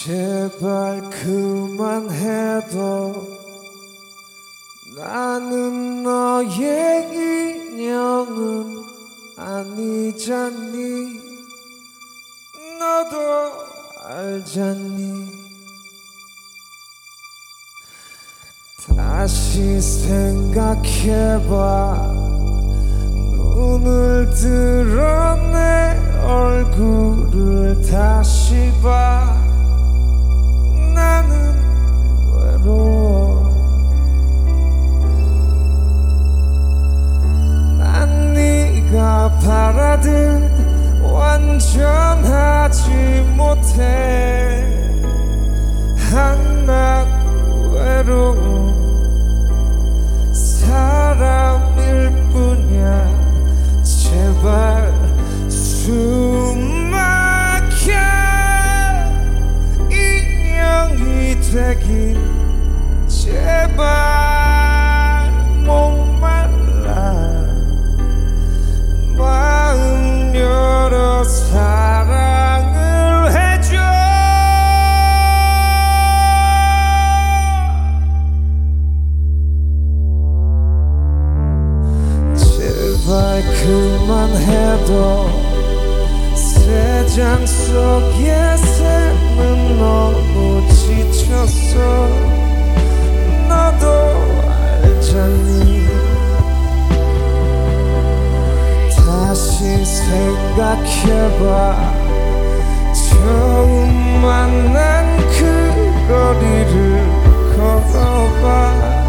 제발 그만해도 나는 너의 인형은 아니잖니. 너도 알잖니. 다시 생각해봐. 눈을 들어 내 얼굴을 다시 봐. 나는 외로워. 난 네가 바라듯 완전하지 못해. 한낱 외로운 사람일 뿐이야. 제발 숨 막혀 인형이 되긴 제발 목말라 마음 열어 사랑을 해줘. 제발 그만해도 세상 속의 샘은 너무 지쳤어. 너도 알잖니. 다시 생각해봐. 처음 만난 그 거리를 걸어봐.